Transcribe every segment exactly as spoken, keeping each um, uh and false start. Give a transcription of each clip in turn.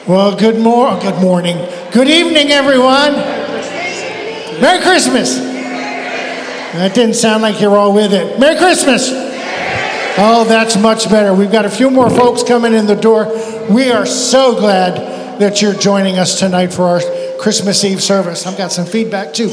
Well, good, mor- good morning. Good evening, everyone. Merry Christmas. That didn't sound like you're all with it. Merry Christmas. Oh, that's much better. We've got a few more folks coming in the door. We are so glad that you're joining us tonight for our Christmas Eve service. I've got some feedback, too.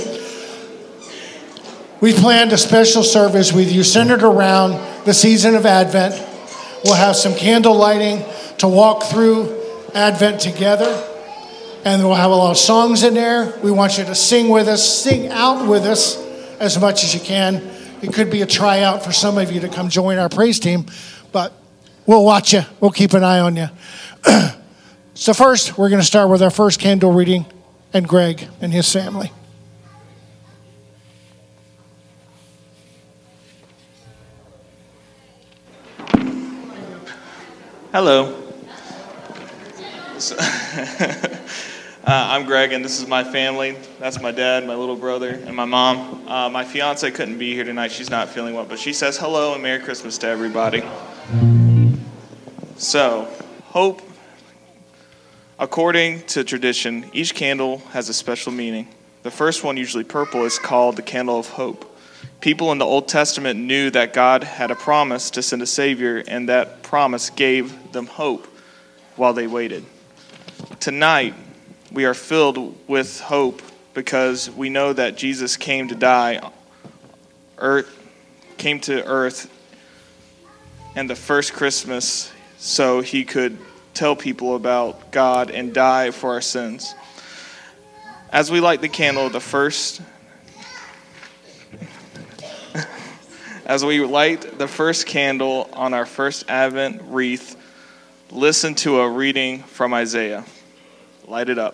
We planned a special service with you centered around the season of Advent. We'll have some candle lighting to walk through Advent together, and we'll have a lot of songs in there. We want you to sing with us, sing out with us as much as you can. It could be a tryout for some of you to come join our praise team, but we'll watch you. We'll keep an eye on you. So first, we're going to start with our first candle reading and Greg and his family. Hello. uh, I'm Greg, and this is my family. That's my dad, my little brother, and my mom. Uh, my fiance couldn't be here tonight. She's not feeling well, but she says hello and Merry Christmas to everybody. So, hope. According to tradition, each candle has a special meaning. The first one, usually purple, is called the candle of hope. People in the Old Testament knew that God had a promise to send a Savior, and that promise gave them hope while they waited. Tonight, we are filled with hope because we know that Jesus came to die, earth, came to earth, and the first Christmas so he could tell people about God and die for our sins. As we light the candle, the first As we light the first candle on our first Advent wreath, listen to a reading from Isaiah. Light it up.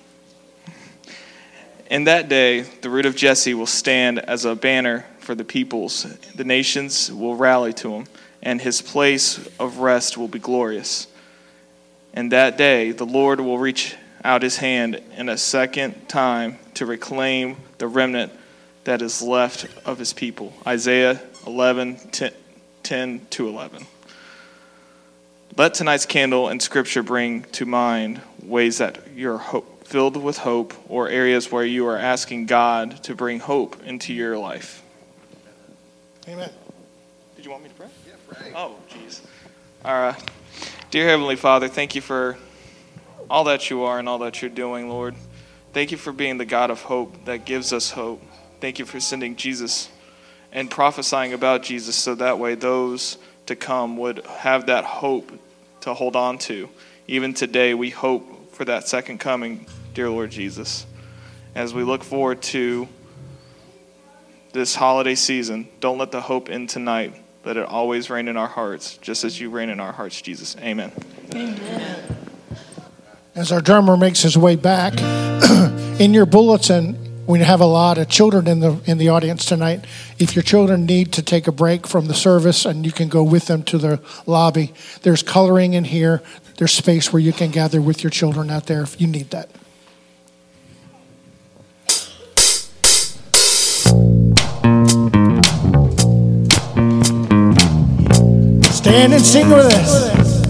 In that day, the root of Jesse will stand as a banner for the peoples. The nations will rally to him, and his place of rest will be glorious. In that day, the Lord will reach out his hand in a second time to reclaim the remnant that is left of his people. Isaiah eleven, ten to eleven. Let tonight's candle and scripture bring to mind ways that you're hope, filled with hope, or areas where you are asking God to bring hope into your life. Amen. Did you want me to pray? Yeah, pray. Oh, jeez. All right. Dear Heavenly Father, thank you for all that you are and all that you're doing, Lord. Thank you for being the God of hope that gives us hope. Thank you for sending Jesus and prophesying about Jesus so that way those to come would have that hope to hold on to. Even today, we hope for that second coming, dear Lord Jesus. As we look forward to this holiday season, don't let the hope end tonight. Let it always reign in our hearts, just as you reign in our hearts, Jesus. Amen. Amen. As our drummer makes his way back, in your bulletin, we have a lot of children in the in the audience tonight. If your children need to take a break from the service, and you can go with them to the lobby, there's coloring in here. There's space where you can gather with your children out there if you need that. Stand and sing with us.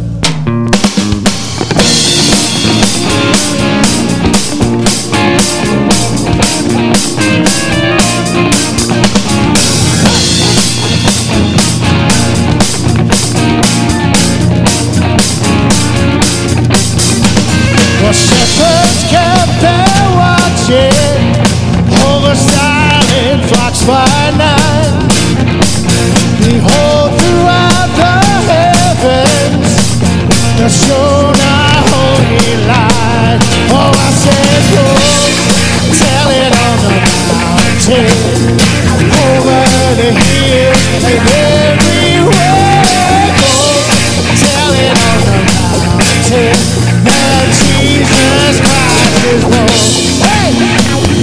The shepherds kept their watching over silent flocks by night. Behold, throughout the heavens there shone a holy light. Oh, I said, go tell it on the mountain, over the hills and everywhere. Go tell it on the mountain that Jesus Christ is born. Hey!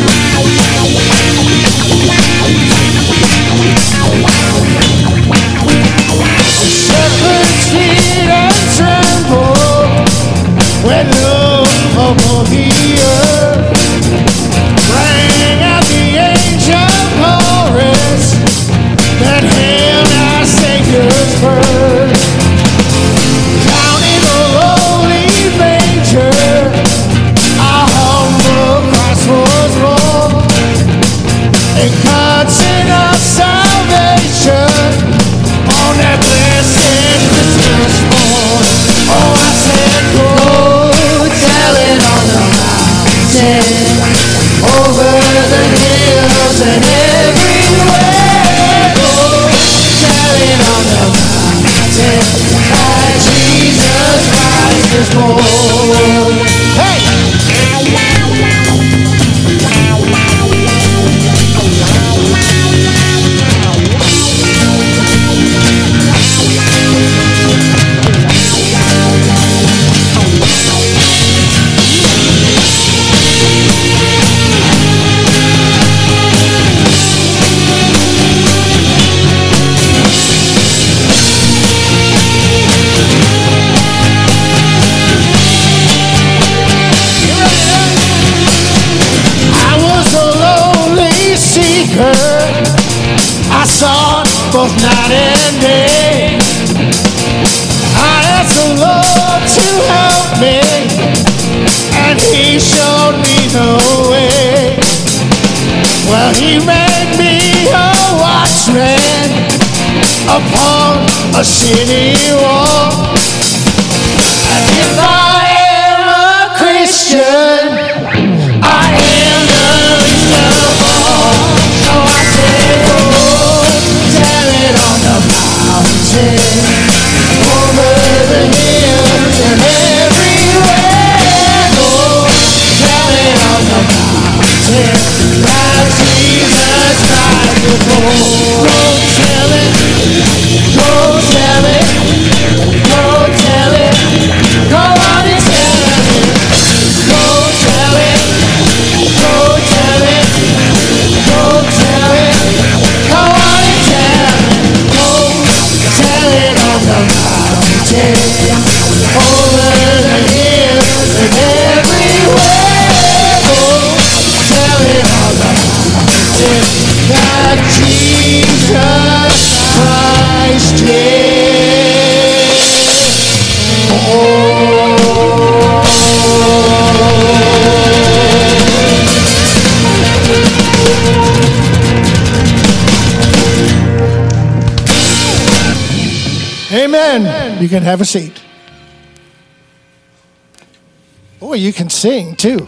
The shepherds feed and tremble when low upon the earth rang out the angel chorus that hailed our Savior's birth. Down in the lowly manger, both night and day. I asked the Lord to help me, and He showed me the way. Well, He made me a watchman upon a city wall. And if I am a Christian, I am the least of all. So I say, oh, tell it on the mountain, over the hills and everywhere. Oh, tell it on the mountain, that Jesus died before. Go tell it, go tell it, go tell it, go on and tell it, go tell it, go tell it, go tell it, go on and tell it, go tell it on the mountain, over the hills and everywhere. Go tell it on the mountain that Jesus Christ is. Amen. You can have a seat. Boy, you can sing too.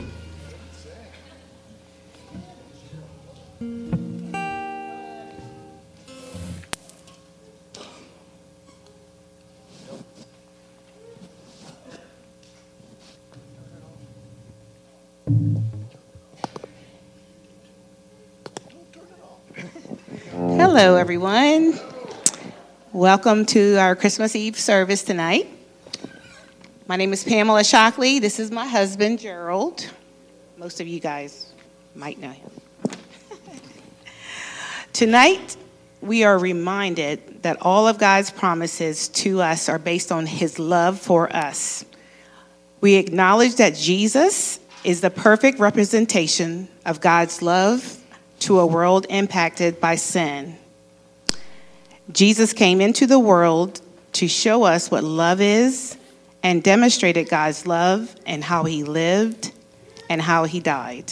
Hello, everyone. Welcome to our Christmas Eve service tonight. My name is Pamela Shockley. This is my husband, Gerald. Most of you guys might know him. Tonight, we are reminded that all of God's promises to us are based on His love for us. We acknowledge that Jesus is the perfect representation of God's love to a world impacted by sin. Jesus came into the world to show us what love is and demonstrated God's love and how He lived and how He died.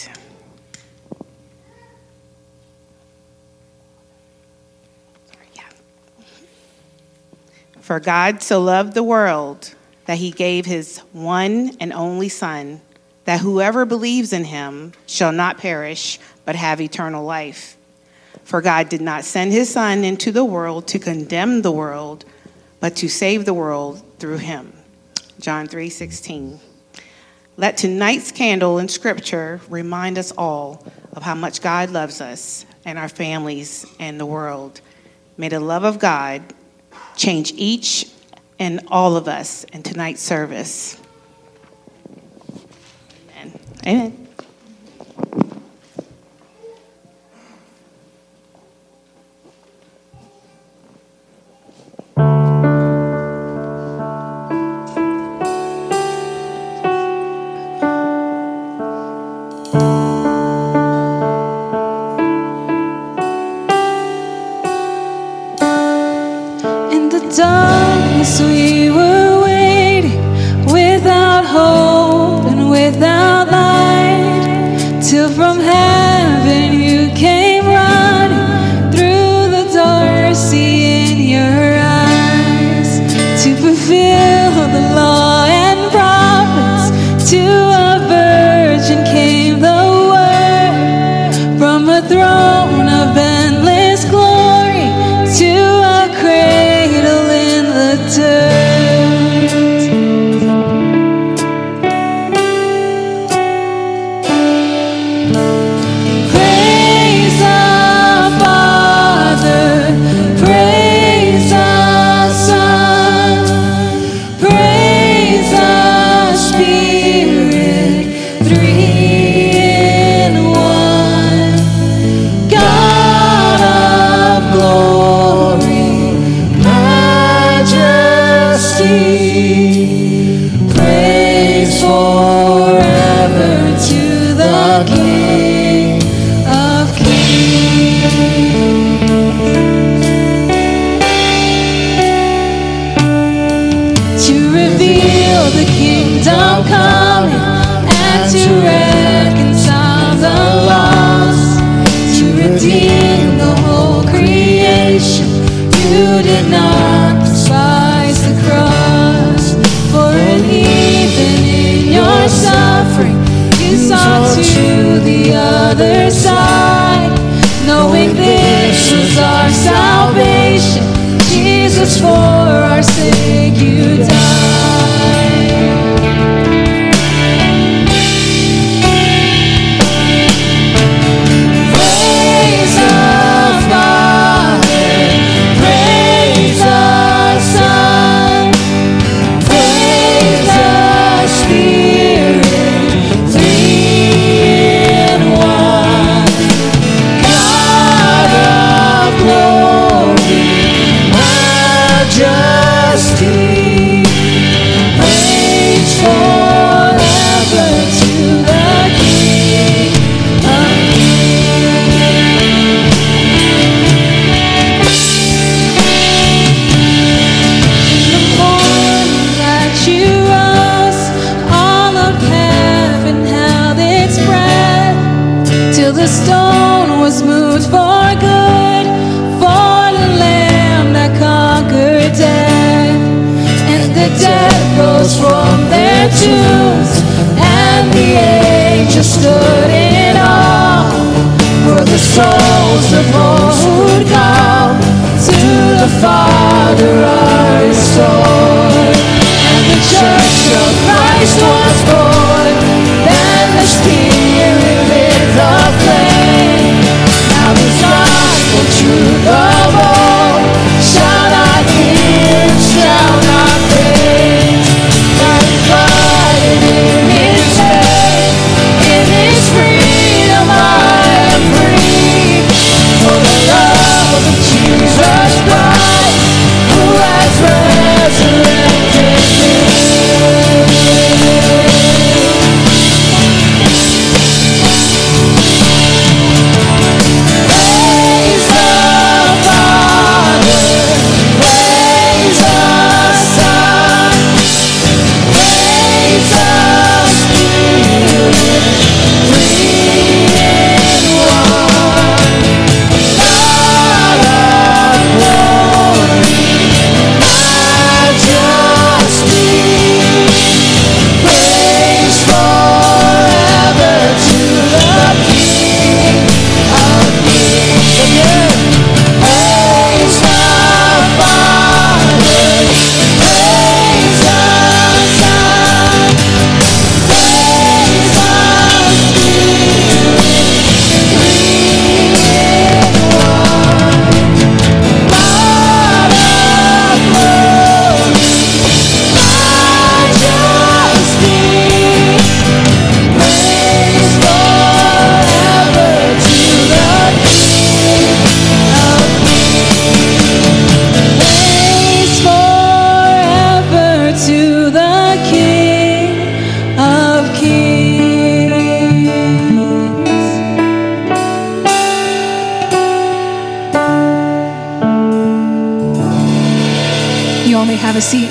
For God so loved the world that He gave His one and only Son, that whoever believes in Him shall not perish, but have eternal life. For God did not send His Son into the world to condemn the world, but to save the world through Him. John three sixteen. Let tonight's candle in Scripture remind us all of how much God loves us and our families and the world. May the love of God change each and all of us in tonight's service. Amen. Amen. Darkness we were waiting, without hope and without light. till the stone was moved for good, for the Lamb that conquered death. And the dead rose from their tombs, and the angels stood in awe, for the souls of all who'd come to the Father are restored. And the church of Christ was born, then the Spirit lit the flame. Now this gospel truth of old shall not hear, shall not fade. Now divided in His faith, in His freedom I am free. For the love of Jesus Christ, who has resurrected me. Praise the Father, praise the Son, praise the Spirit, three in one. God of glory, majesty, praise forever to the King of Kings. Again, praise the Father, praise the Son, praise the Spirit, three in one. God of glory, majesty, praise forever to the King of Kings. Praise forever to the King of Kings. You all may have a seat.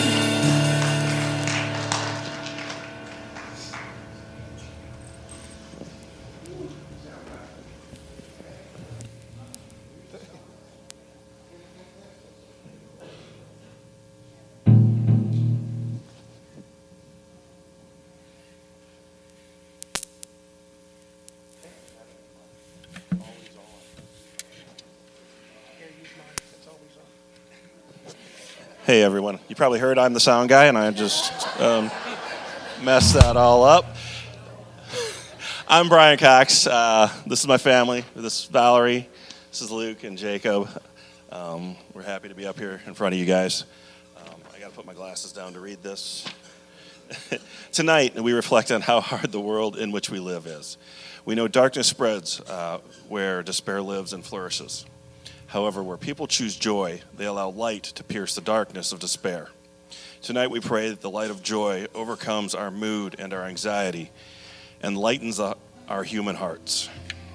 Hey everyone, you probably heard I'm the sound guy and I just um, messed that all up. I'm Brian Cox. Uh, this is my family. This is Valerie. This is Luke and Jacob. Um, we're happy to be up here in front of you guys. Um, I got to put my glasses down to read this. Tonight we reflect on how hard the world in which we live is. We know darkness spreads uh, where despair lives and flourishes. However, where people choose joy, they allow light to pierce the darkness of despair. Tonight we pray that the light of joy overcomes our mood and our anxiety and lightens uh, our human hearts.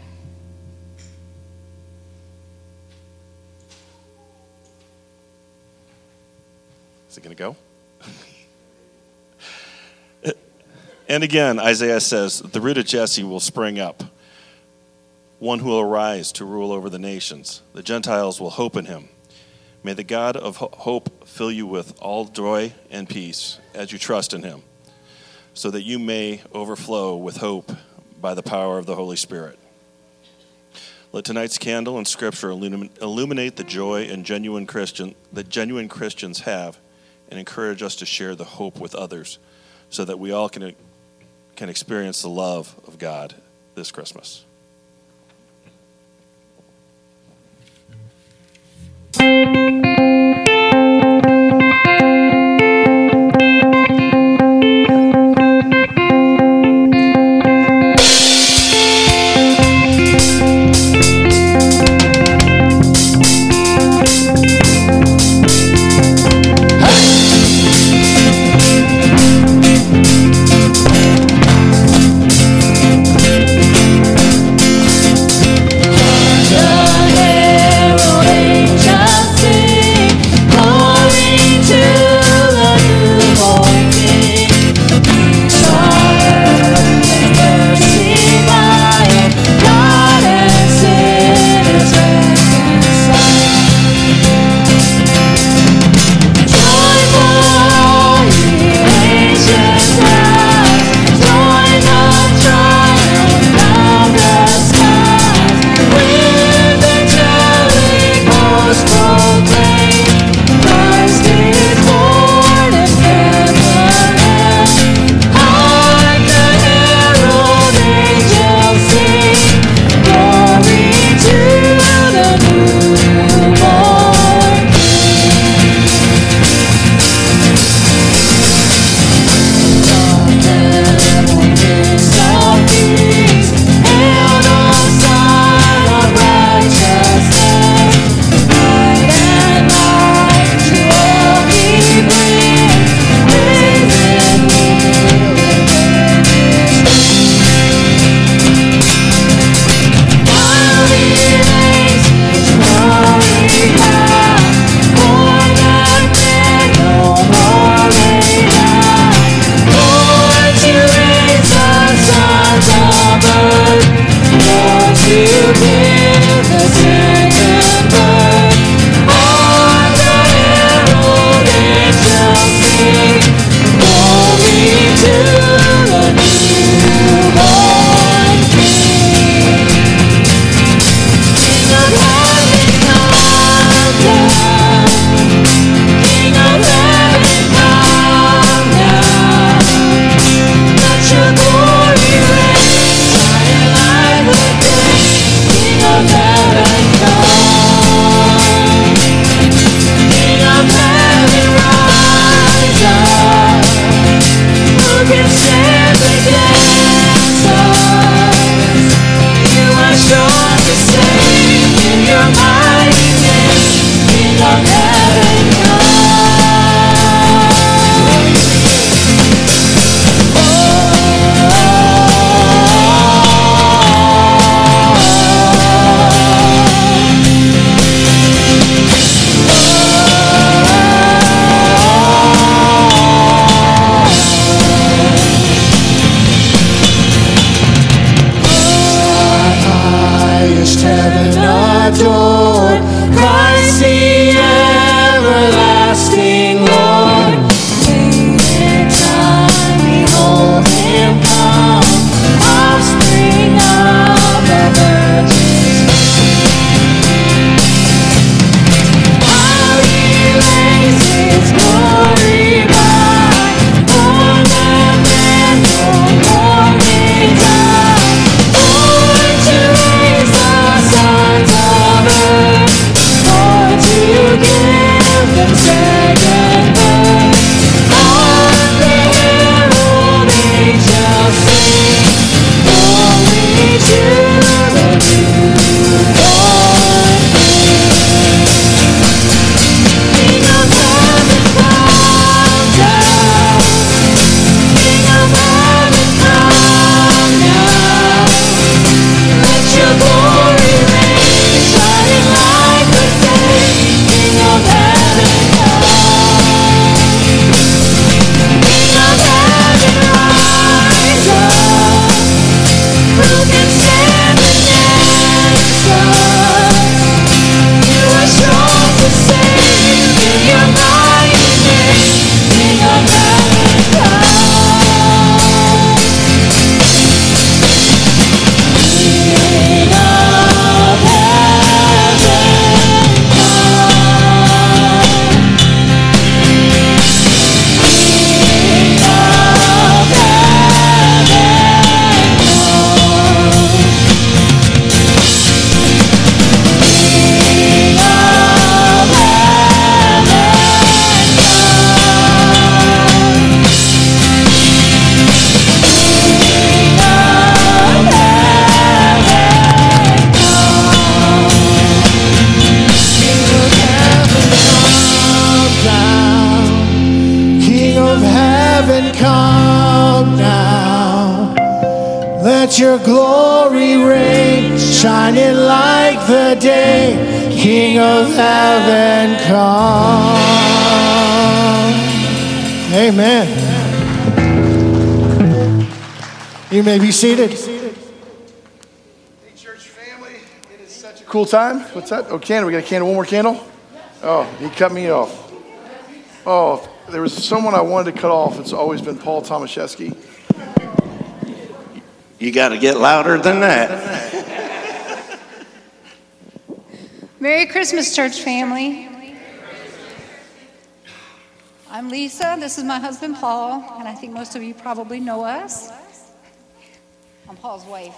Is it going to go? And again, Isaiah says, the root of Jesse will spring up, one who will arise to rule over the nations. The Gentiles will hope in him. May the God of hope fill you with all joy and peace as you trust in him, so that you may overflow with hope by the power of the Holy Spirit. Let tonight's candle and scripture illuminate the joy and genuine Christian that genuine Christians have, and encourage us to share the hope with others, so that we all can can experience the love of God this Christmas. The herald angels sing. heaven adored. Christ the everlasting Lord. Waiting time, behold him come, offspring of the virgin. While he lays his glory by, for them and no more may die. Born to raise the sons of earth, or to give them second birth. On the herald angels sing, glory to the newborn King. King of heaven, come down. King of heaven, come now. Let your glory reign, shining like the day. King of heaven, come. King of heaven, rise up. Who can stand against us? You are strong to save in your mighty name. King of heaven, come. King of heaven, King of King of heaven, come down. Let your glory reign, shining like the day. King of heaven, come. Amen. You may be seated. Hey, church family, it is such a cool time. What's that? Oh, candle. We got a candle. One more candle? Oh, he cut me off. Oh, if there was someone I wanted to cut off, it's always been Paul Tomaszewski. You got to get louder than that. Merry Christmas, church family. I'm Lisa. This is my husband, Paul, and I think most of you probably know us. I'm Paul's wife.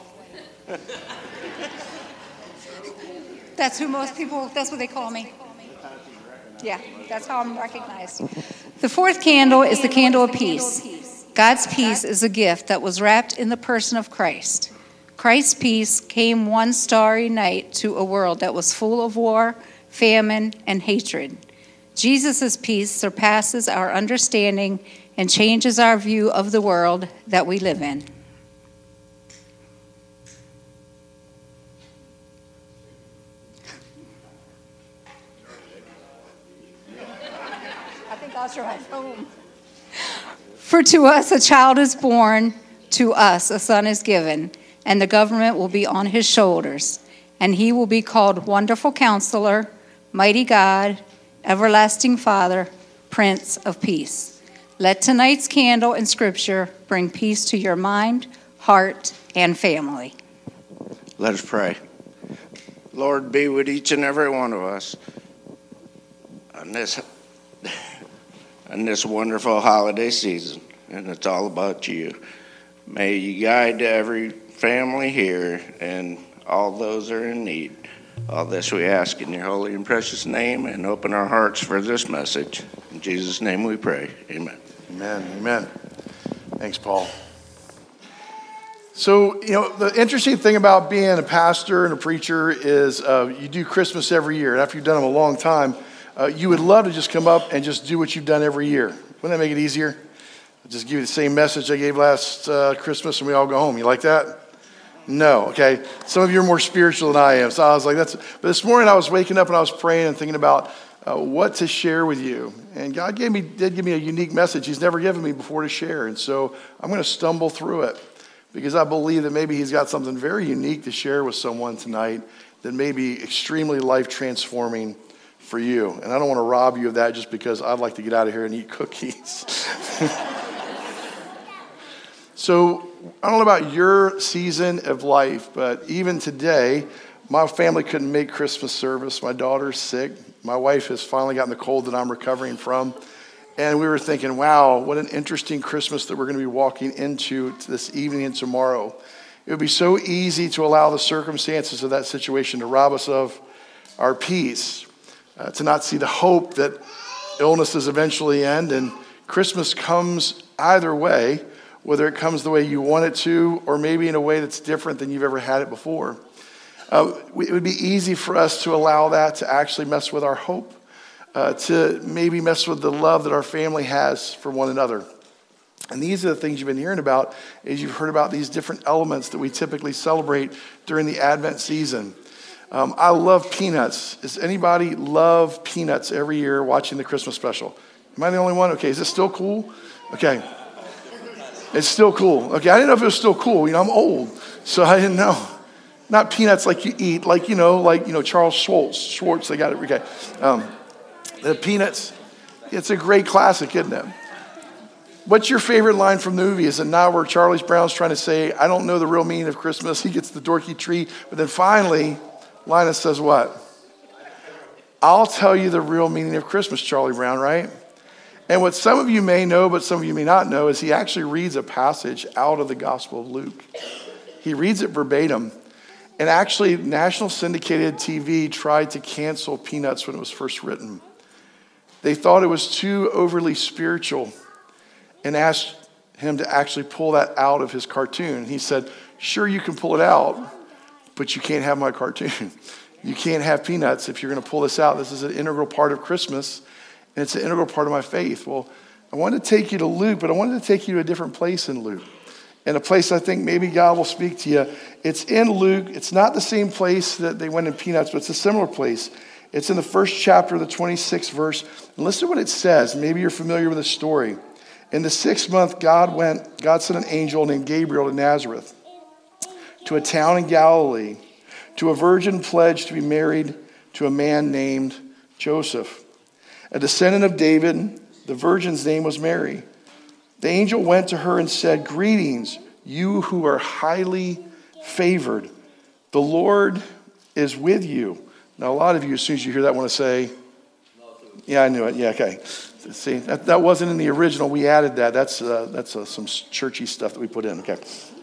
That's who most people, that's what they call me. Yeah, that's how I'm recognized. The fourth candle is the candle of peace. God's peace is a gift that was wrapped in the person of Christ. Christ's peace came one starry night to a world that was full of war, famine, and hatred. Jesus' peace surpasses our understanding and changes our view of the world that we live in. I think I'll try home. For to us a child is born, to us a son is given, and the government will be on his shoulders, and he will be called Wonderful Counselor, Mighty God, Everlasting Father, Prince of Peace. Let tonight's candle in Scripture bring peace to your mind, heart, and family. Let us pray. Lord, be with each and every one of us on this, on this wonderful holiday season, and it's all about you. May you guide every family here and all those that are in need. All this we ask in your holy and precious name, and open our hearts for this message. In Jesus' name we pray. Amen. Amen. Amen. Thanks, Paul. So, you know, the interesting thing about being a pastor and a preacher is uh, you do Christmas every year. And after you've done them a long time, uh, you would love to just come up and just do what you've done every year. Wouldn't that make it easier? I'll just give you the same message I gave last uh, Christmas and we all go home. You like that? No, okay. Some of you are more spiritual than I am. So I was like, that's, but this morning I was waking up and I was praying and thinking about uh, what to share with you. And God gave me, did give me a unique message He's never given me before to share. And so I'm going to stumble through it because I believe that maybe He's got something very unique to share with someone tonight that may be extremely life transforming for you. And I don't want to rob you of that just because I'd like to get out of here and eat cookies. So I don't know about your season of life, but even today, my family couldn't make Christmas service. My daughter's sick. My wife has finally gotten the cold that I'm recovering from. And we were thinking, wow, what an interesting Christmas that we're going to be walking into this evening and tomorrow. It would be so easy to allow the circumstances of that situation to rob us of our peace, uh, to not see the hope that illnesses eventually end. And Christmas comes either way, whether it comes the way you want it to, or maybe in a way that's different than you've ever had it before. Uh, it would be easy for us to allow that to actually mess with our hope. Uh, to maybe mess with the love that our family has for one another. And these are the things you've been hearing about, is you've heard about these different elements that we typically celebrate during the Advent season. Um, I love peanuts. Does anybody love peanuts every year watching the Christmas special? Am I the only one? Okay, is this still cool? Okay. It's still cool. Okay, I didn't know if it was still cool. You know, I'm old, so I didn't know. Not peanuts like you eat, like, you know, like, you know, Charles Schwartz, Schwartz, they got it, okay. Um, The Peanuts, it's a great classic, isn't it? What's your favorite line from the movie? Is it not where Charlie Brown's trying to say, I don't know the real meaning of Christmas? He gets the dorky tree. But then finally, Linus says what? I'll tell you the real meaning of Christmas, Charlie Brown, right? And what some of you may know, but some of you may not know, is he actually reads a passage out of the Gospel of Luke. He reads it verbatim. And actually, National Syndicated T V tried to cancel Peanuts when it was first written. They thought it was too overly spiritual and asked him to actually pull that out of his cartoon. He said, sure, you can pull it out, but you can't have my cartoon. You can't have Peanuts if you're going to pull this out. This is an integral part of Christmas, and it's an integral part of my faith. Well, I wanted to take you to Luke, but I wanted to take you to a different place in Luke, and a place I think maybe God will speak to you. It's in Luke. It's not the same place that they went in Peanuts, but it's a similar place. It's in the first chapter of the twenty-sixth verse. And listen to what it says. Maybe you're familiar with the story. In the sixth month, God went, God sent an angel named Gabriel to Nazareth, to a town in Galilee, to a virgin pledged to be married to a man named Joseph, a descendant of David. The virgin's name was Mary. The angel went to her and said, greetings, you who are highly favored. The Lord is with you. Now, a lot of you, as soon as you hear that, want to say, yeah, I knew it. Yeah, okay. See, that, that wasn't in the original. We added that. That's uh, that's uh, some churchy stuff that we put in. Okay.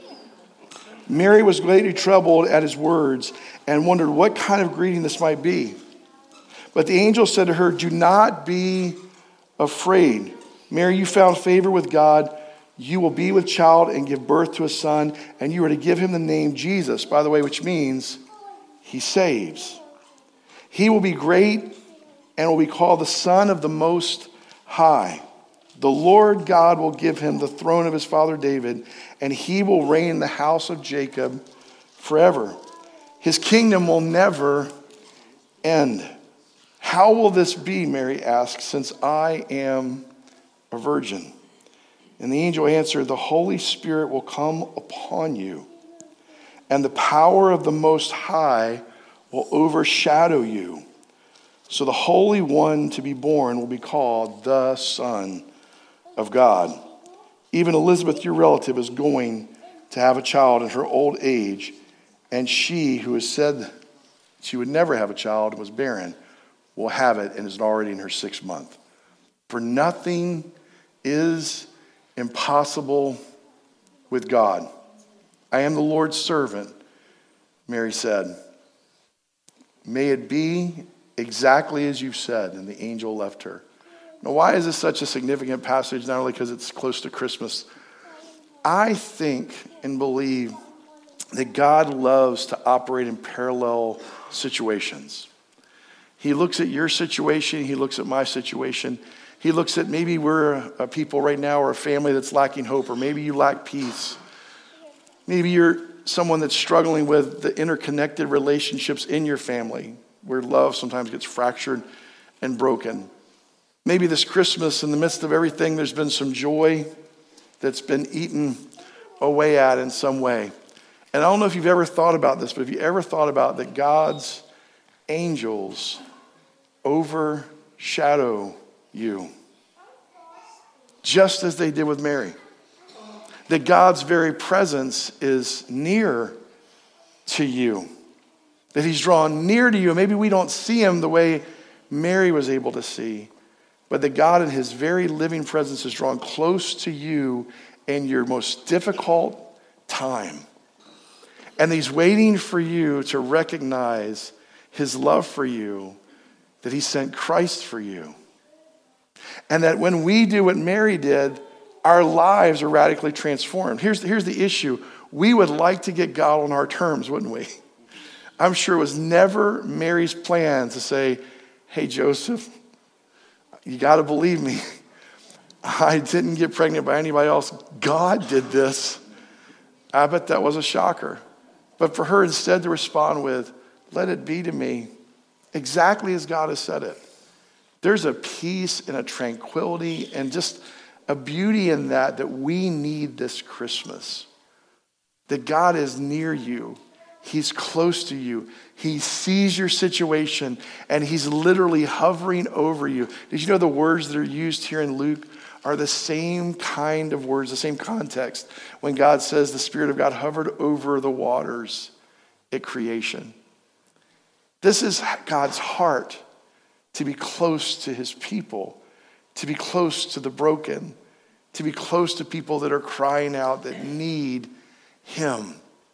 Mary was greatly troubled at his words and wondered what kind of greeting this might be. But the angel said to her, do not be afraid. Mary, you found favor with God. You will be with child and give birth to a son, and you are to give him the name Jesus, by the way, which means he saves. He will be great and will be called the Son of the Most High. The Lord God will give him the throne of his father David, and he will reign in the house of Jacob forever. His kingdom will never end. How will this be, Mary asked, since I am a virgin? And the angel answered, the Holy Spirit will come upon you, and the power of the Most High will overshadow you. So the Holy One to be born will be called the Son of God. Even Elizabeth, your relative, is going to have a child in her old age, and she who has said she would never have a child and was barren will have it and is already in her sixth month. For nothing is impossible with God. I am the Lord's servant, Mary said. May it be exactly as you've said. And the angel left her. Now, why is this such a significant passage? Not only because it's close to Christmas. I think and believe that God loves to operate in parallel situations. He looks at your situation. He looks at my situation. He looks at maybe we're a people right now or a family that's lacking hope, or maybe you lack peace. Maybe you're someone that's struggling with the interconnected relationships in your family where love sometimes gets fractured and broken. Maybe this Christmas, in the midst of everything, there's been some joy that's been eaten away at in some way. And I don't know if you've ever thought about this, but have you ever thought about that God's angels overshadow you, just as they did with Mary? That God's very presence is near to you, that he's drawn near to you. Maybe we don't see him the way Mary was able to see, but that God in his very living presence is drawn close to you in your most difficult time. And he's waiting for you to recognize his love for you, that he sent Christ for you. And that when we do what Mary did, our lives are radically transformed. Here's, here's the issue. We would like to get God on our terms, wouldn't we? I'm sure it was never Mary's plan to say, hey, Joseph, you got to believe me. I didn't get pregnant by anybody else. God did this. I bet that was a shocker. But for her instead to respond with, let it be to me, exactly as God has said it. There's a peace and a tranquility and just a beauty in that that we need this Christmas. That God is near you. He's close to you. He sees your situation and he's literally hovering over you. Did you know the words that are used here in Luke are the same kind of words, the same context when God says the Spirit of God hovered over the waters at creation. This is God's heart, to be close to his people, to be close to the broken, to be close to people that are crying out, that need him.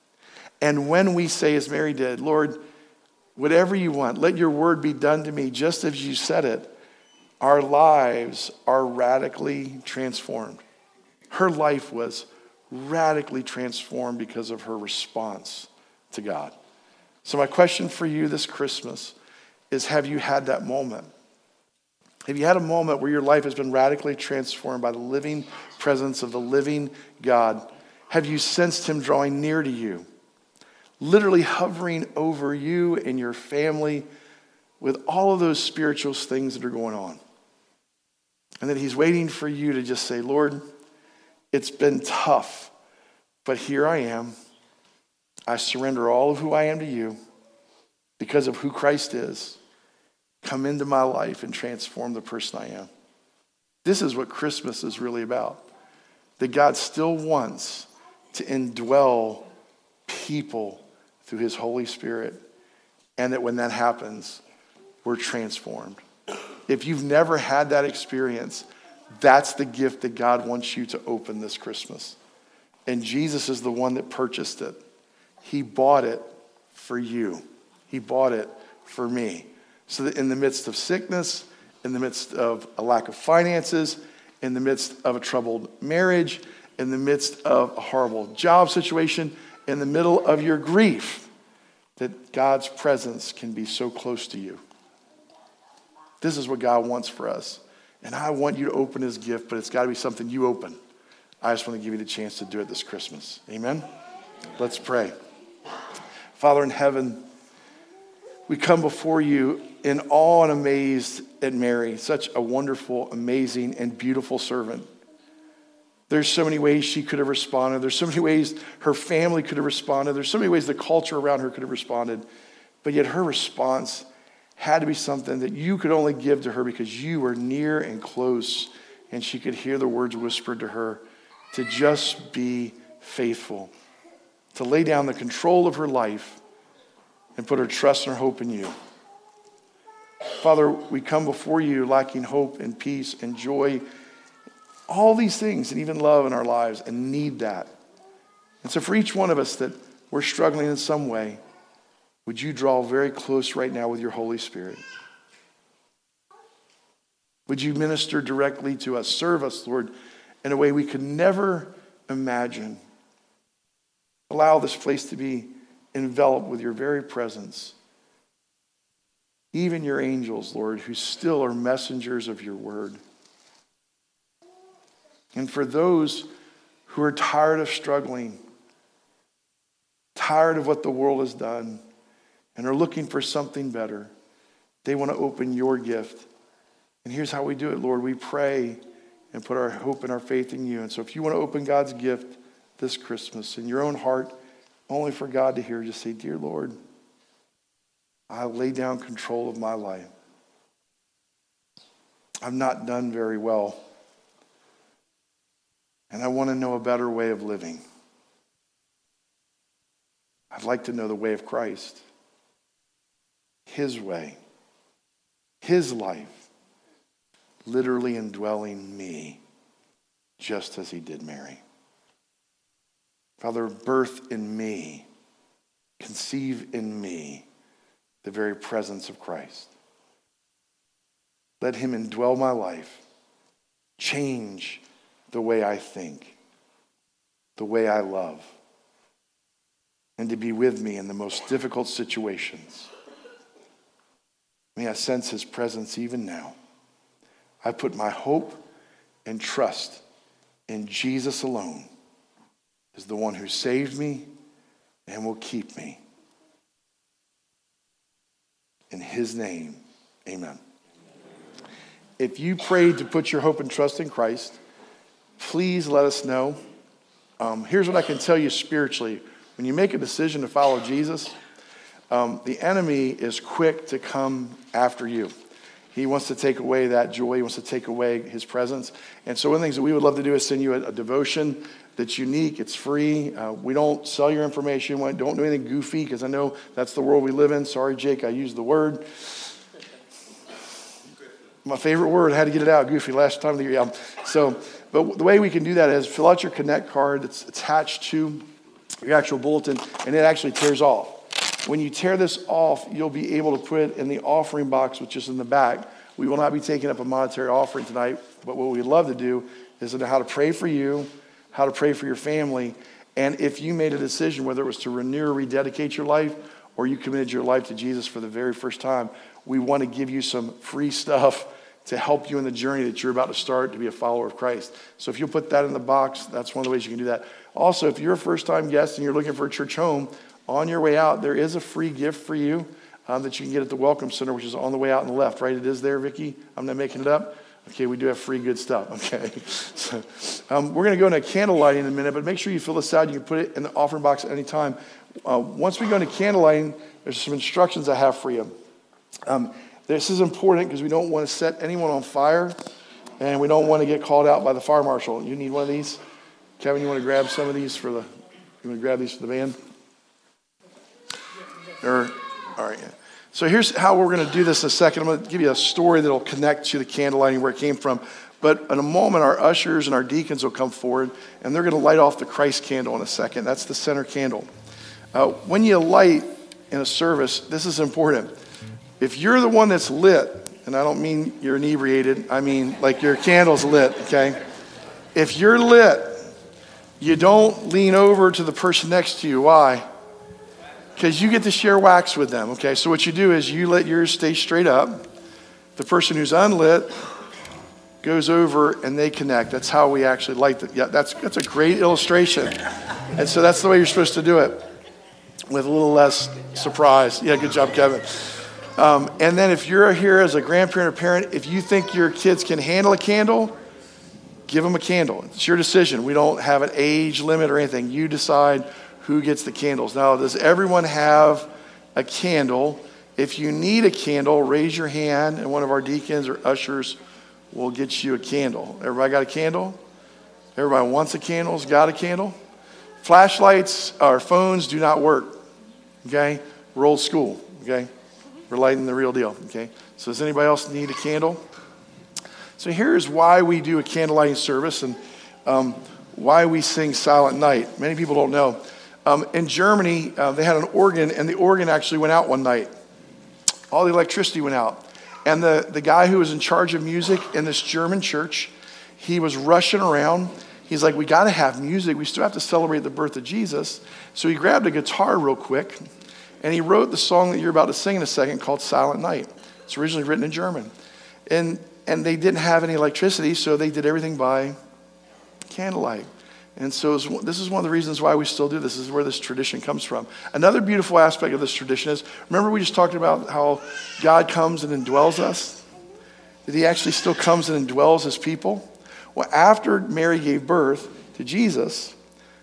And when we say, as Mary did, Lord, whatever you want, let your word be done to me just as you said it, our lives are radically transformed. Her life was radically transformed because of her response to God. So my question for you this Christmas is, have you had that moment? Have you had a moment where your life has been radically transformed by the living presence of the living God? Have you sensed him drawing near to you, literally hovering over you and your family with all of those spiritual things that are going on? And that he's waiting for you to just say, Lord, it's been tough, but here I am. I surrender all of who I am to you because of who Christ is. Come into my life and transform the person I am. This is what Christmas is really about. That God still wants to indwell people through his Holy Spirit. And that when that happens, we're transformed. If you've never had that experience, that's the gift that God wants you to open this Christmas. And Jesus is the one that purchased it. He bought it for you. He bought it for me. So that in the midst of sickness, in the midst of a lack of finances, in the midst of a troubled marriage, in the midst of a horrible job situation, in the middle of your grief, that God's presence can be so close to you. This is what God wants for us. And I want you to open his gift, but it's got to be something you open. I just want to give you the chance to do it this Christmas. Amen? Let's pray. Father in heaven, we come before you in awe and amazed at Mary, such a wonderful, amazing, and beautiful servant. There's so many ways she could have responded. There's so many ways her family could have responded. There's so many ways the culture around her could have responded. But yet her response had to be something that you could only give to her because you were near and close, and she could hear the words whispered to her to just be faithful, to lay down the control of her life and put her trust and her hope in you. Father, we come before you lacking hope and peace and joy, all these things, and even love in our lives, and need that. And so for each one of us that we're struggling in some way, would you draw very close right now with your Holy Spirit? Would you minister directly to us, serve us, Lord, in a way we could never imagine. Allow this place to be enveloped with your very presence. Even your angels, Lord, who still are messengers of your word. And for those who are tired of struggling, tired of what the world has done, and are looking for something better, they want to open your gift. And here's how we do it, Lord. We pray and put our hope and our faith in you. And so if you want to open God's gift this Christmas in your own heart, only for God to hear just say, dear Lord, I lay down control of my life. I've not done very well. And I want to know a better way of living. I'd like to know the way of Christ. His way. His life. Literally indwelling me, just as he did Mary. Father, birth in me, conceive in me the very presence of Christ. Let him indwell my life, change the way I think, the way I love, and to be with me in the most difficult situations. May I sense his presence even now. I put my hope and trust in Jesus alone as the one who saved me and will keep me. In his name, amen. If you prayed to put your hope and trust in Christ, please let us know. Um, here's what I can tell you spiritually. When you make a decision to follow Jesus, um, the enemy is quick to come after you. He wants to take away that joy. He wants to take away his presence. And so one of the things that we would love to do is send you a, a devotion that's unique. It's free. Uh, we don't sell your information. We don't do anything goofy because I know that's the world we live in. Sorry, Jake, I used the word. My favorite word. I had to get it out. Goofy last time of the year. Yeah. So, but the way we can do that is fill out your Connect card that's attached to your actual bulletin, and it actually tears off. When you tear this off, you'll be able to put it in the offering box, which is in the back. We will not be taking up a monetary offering tonight, but what we'd love to do is to know how to pray for you, how to pray for your family, and if you made a decision, whether it was to renew or rededicate your life, or you committed your life to Jesus for the very first time, we want to give you some free stuff to help you in the journey that you're about to start to be a follower of Christ. So if you'll put that in the box, that's one of the ways you can do that. Also, if you're a first-time guest and you're looking for a church home, on your way out, there is a free gift for you um, that you can get at the Welcome Center, which is on the way out on the left, right? It is there, Vicki? I'm not making it up? Okay, we do have free good stuff, okay? So, um, we're going to go into candle lighting in a minute, but make sure you fill this out. You can put it in the offering box at any time. Uh, once we go into candle lighting, there's some instructions I have for you. Um, this is important because we don't want to set anyone on fire, and we don't want to get called out by the fire marshal. You need one of these? Kevin, you want to grab some of these for the, you want to grab these for the band? Or, all right. So here's how we're going to do this in a second. I'm going to give you a story that will connect to the candle lighting, where it came from. But in a moment, our ushers and our deacons will come forward, and they're going to light off the Christ candle in a second. That's the center candle. Uh, when you light in a service, this is important. If you're the one that's lit, and I don't mean you're inebriated, I mean like your candle's lit, okay? If you're lit, you don't lean over to the person next to you. Why? Because you get to share wax with them, okay? So what you do is you let yours stay straight up. The person who's unlit goes over and they connect. That's how we actually light it. Yeah, that's that's a great illustration. And so that's the way you're supposed to do it, with a little less surprise. Yeah, good job, Kevin. Um, and then if you're here as a grandparent or parent, if you think your kids can handle a candle, give them a candle. It's your decision. We don't have an age limit or anything. You decide who gets the candles. Now, does everyone have a candle? If you need a candle, raise your hand, and one of our deacons or ushers will get you a candle. Everybody got a candle? Everybody wants a candle, has got a candle? Flashlights or phones do not work, okay? We're old school, okay? We're lighting the real deal, okay? So does anybody else need a candle? So here's why we do a candle lighting service and um, why we sing Silent Night. Many people don't know. Um, in Germany, uh, they had an organ, and the organ actually went out one night. All the electricity went out. And the, the guy who was in charge of music in this German church, he was rushing around. He's like, we got to have music. We still have to celebrate the birth of Jesus. So he grabbed a guitar real quick, and he wrote the song that you're about to sing in a second called Silent Night. It's originally written in German. And, and they didn't have any electricity, so they did everything by candlelight. And so this is one of the reasons why we still do this. This is where this tradition comes from. Another beautiful aspect of this tradition is, remember we just talked about how God comes and indwells us? That he actually still comes and indwells his people? Well, after Mary gave birth to Jesus,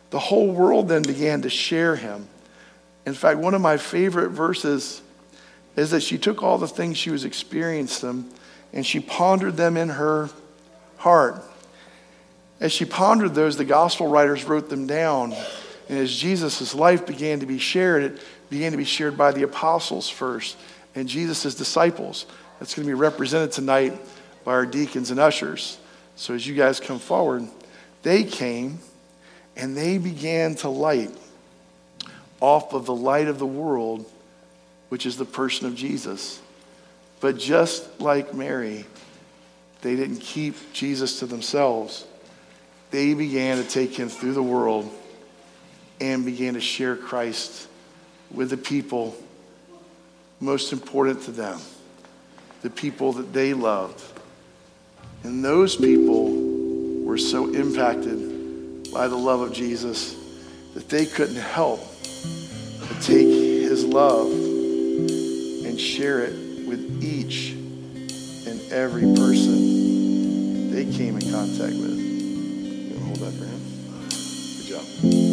The whole world then began to share him. In fact, one of my favorite verses is that she took all the things she was experiencing and she pondered them in her heart. As she pondered those, the gospel writers wrote them down. And as Jesus' life began to be shared, it began to be shared by the apostles first and Jesus' disciples. That's going to be represented tonight by our deacons and ushers. So as you guys come forward, they came and they began to light off of the light of the world, which is the person of Jesus. But just like Mary, they didn't keep Jesus to themselves. They began to take him through the world and began to share Christ with the people most important to them, the people that they loved. And those people were so impacted by the love of Jesus that they couldn't help but take his love and share it with each and every person they came in contact with. You want to hold that for him? Good job.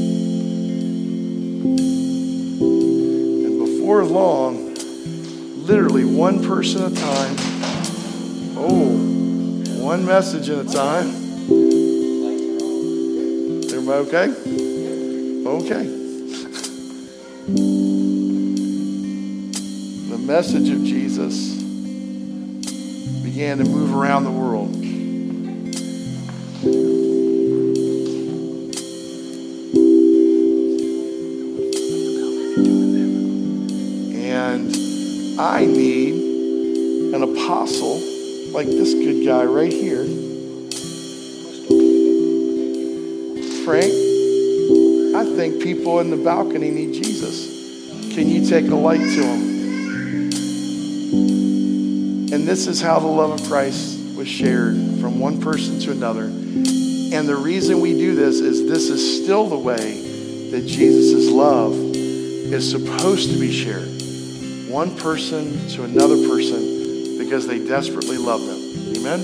And before long, literally one person at a time, oh, one message at a time. Everybody okay? Okay. The message of Jesus began to move around the world. And I need an apostle like this good guy right here. Frank, I think people in the balcony need Jesus. Can you take a light to them? And this is how the love of Christ was shared from one person to another. And the reason we do this is this is still the way that Jesus' love is supposed to be shared. One person to another person because they desperately love them. Amen?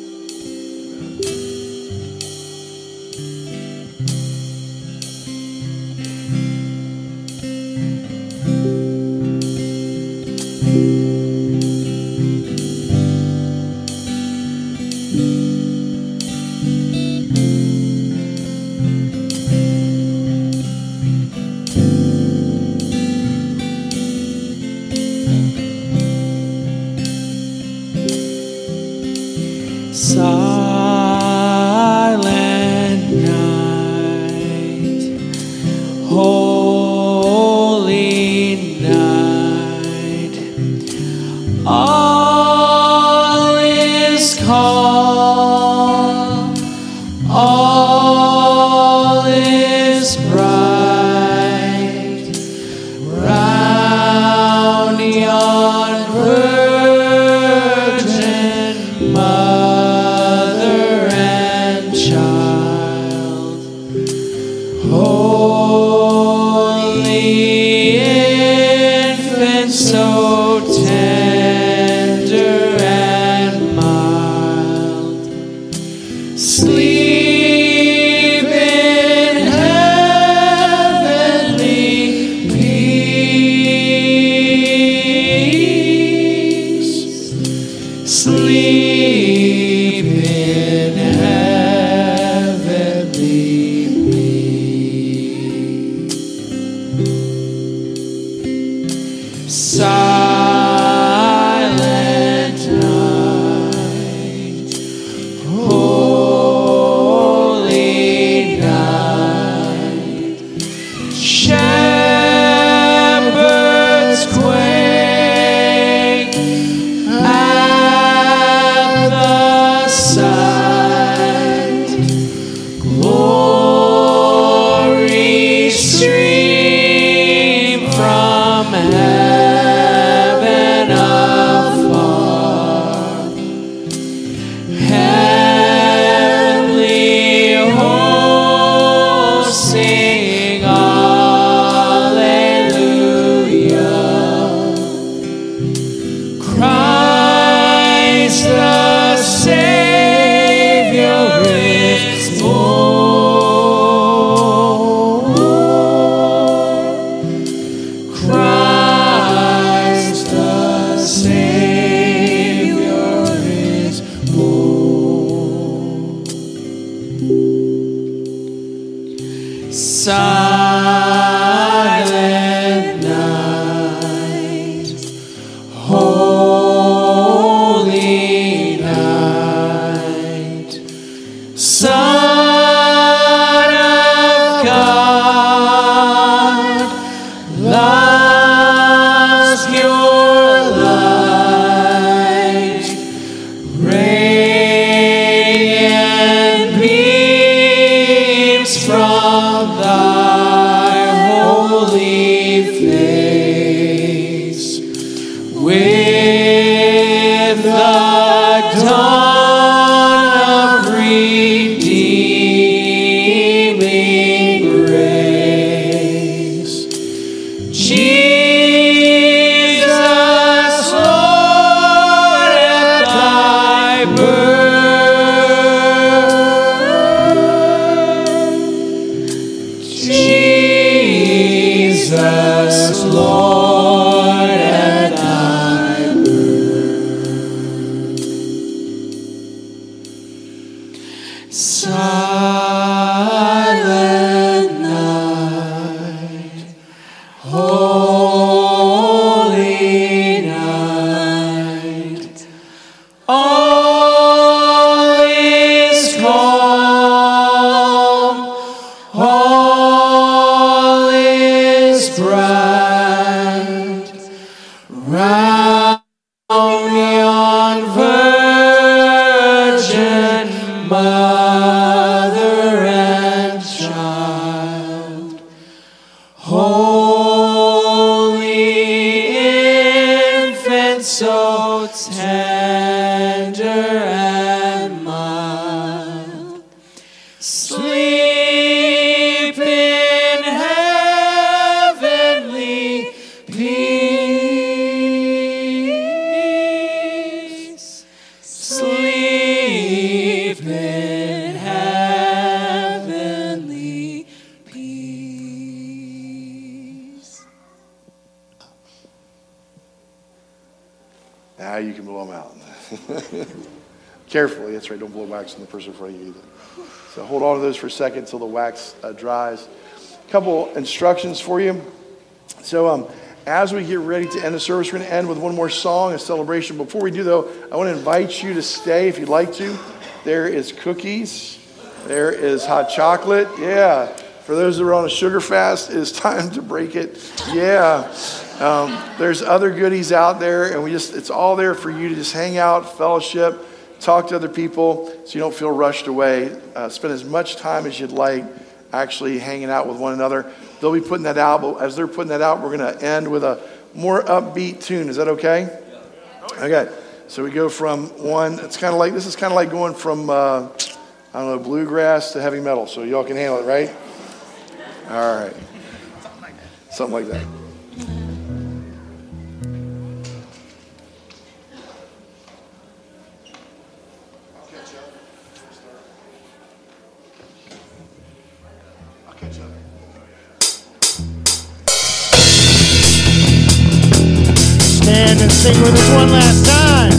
Silent night, holy night, all is calm, all is bright, round yon virgin mother and child, holy infant, so tender and mild, sleep in heavenly peace, sleep in heavenly peace. Silent night, holy night, shepherds quake at the sight, glory stream from heaven afar, heavenly hosts sing Alleluia. Christ the Savior is born. Jesus, Lord, at thy birth. Jesus, Lord, at thy birth. Silent night, holy night, all is calm, all is bright, round yon virgin mother and child, holy infant, so tender and mild, sleep in heavenly peace, sleep in heavenly peace. Now you can blow them out. Carefully, that's right. Don't blow wax on the person in front of you either. So hold on to those for a second until the wax uh, dries. A couple instructions for you. So um, as we get ready to end the service, we're going to end with one more song, a celebration. Before we do, though, I want to invite you to stay if you'd like to. There is cookies. There is hot chocolate. Yeah. For those that are on a sugar fast, it's time to break it. Yeah. Um, there's other goodies out there, and we just it's all there for you to just hang out, fellowship, talk to other people so you don't feel rushed away. Uh, spend as much time as you'd like actually hanging out with one another. They'll be putting that out, but as they're putting that out, we're going to end with a more upbeat tune. Is that okay? Okay. So we go from one, it's kind of like, this is kind of like going from, uh, I don't know, bluegrass to heavy metal. So y'all can handle it, right? All right. Something like that. Stand and sing with us one last time.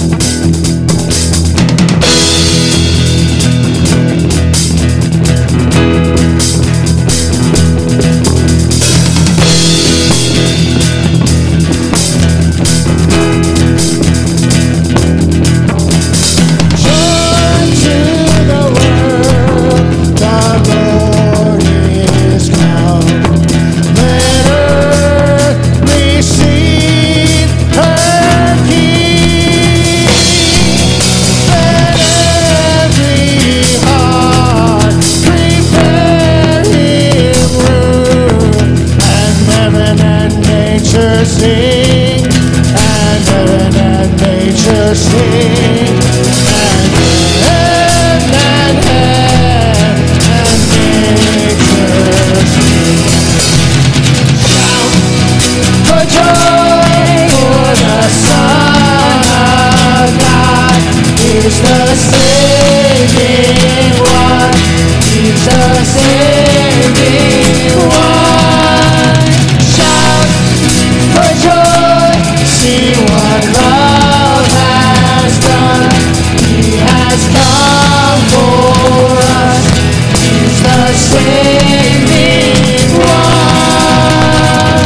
Joy to the world, the Lord is come. Let earth receive her King. Let every heart prepare him room, and heaven and nature sing, and heaven and nature sing, and heaven and heaven and nature sing. Shout for joy, for the Son of God is the saving one. He's the saving one. Shout for joy, see what love has done. He has come for us. He's the saving one.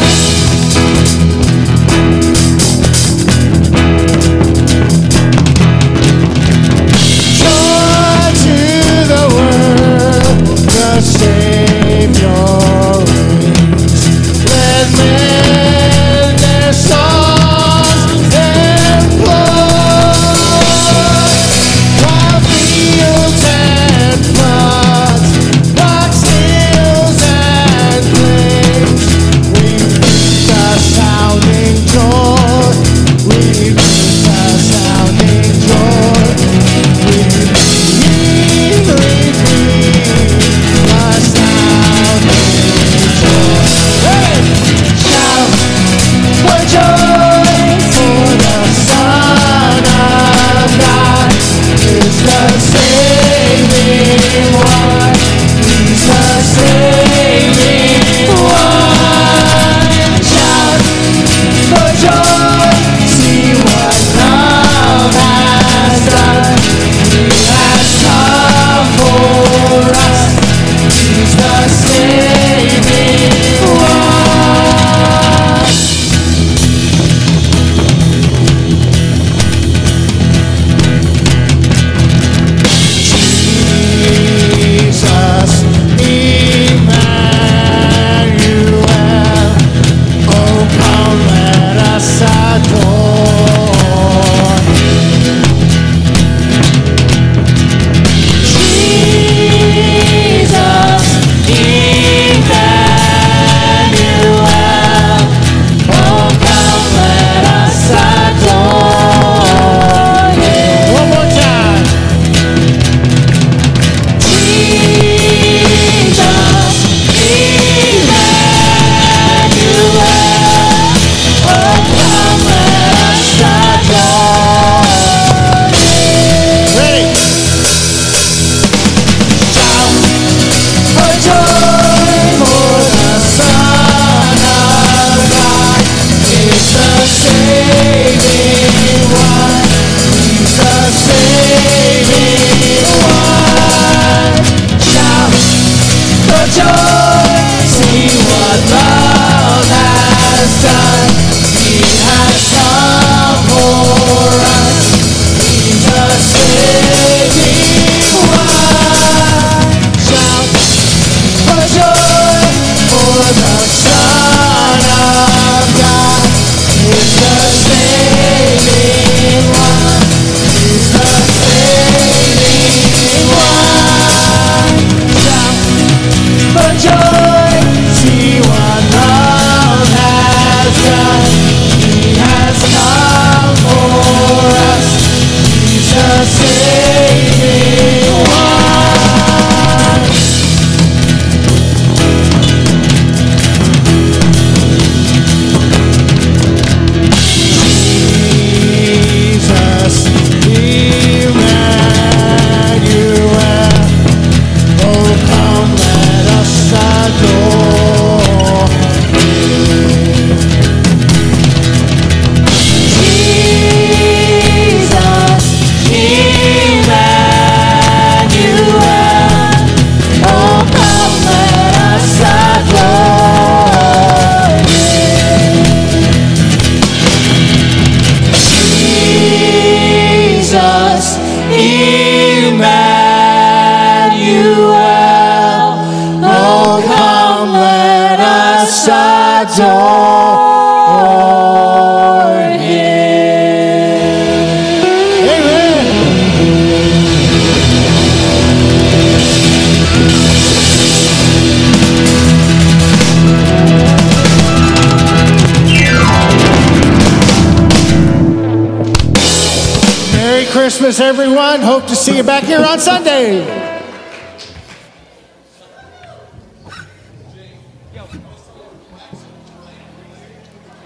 adore him. Amen. Merry Christmas, everyone. Hope to see you back here on Sunday.